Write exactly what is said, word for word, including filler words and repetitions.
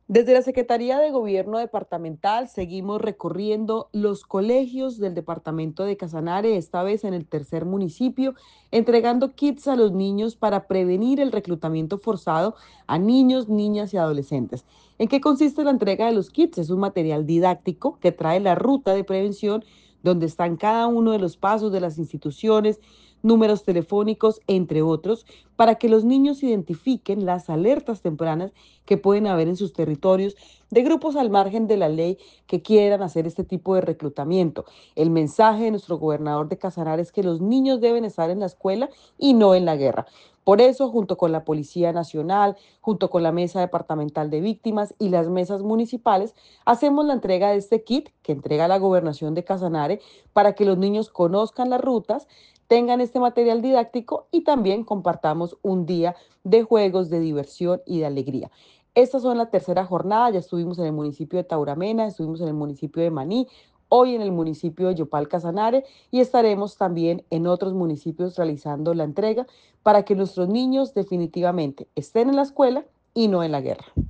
Desde la Secretaría de Gobierno Departamental seguimos recorriendo los colegios del departamento de Casanare, esta vez en el tercer municipio, entregando kits a los niños para prevenir el reclutamiento forzado a niños, niñas y adolescentes. ¿En qué consiste la entrega de los kits? Es un material didáctico que trae la ruta de prevención donde están cada uno de los pasos de las instituciones, números telefónicos, entre otros, para que los niños identifiquen las alertas tempranas que pueden haber en sus territorios de grupos al margen de la ley que quieran hacer este tipo de reclutamiento. El mensaje de nuestro gobernador de Casanare es que los niños deben estar en la escuela y no en la guerra. Por eso, junto con la Policía Nacional, junto con la Mesa Departamental de Víctimas y las mesas municipales, hacemos la entrega de este kit que entrega la Gobernación de Casanare para que los niños conozcan las rutas, tengan este material didáctico y también compartamos un día de juegos, de diversión y de alegría. Estas son la tercera jornada, ya estuvimos en el municipio de Tauramena, estuvimos en el municipio de Maní, hoy en el municipio de Yopal Casanare y estaremos también en otros municipios realizando la entrega para que nuestros niños definitivamente estén en la escuela y no en la guerra.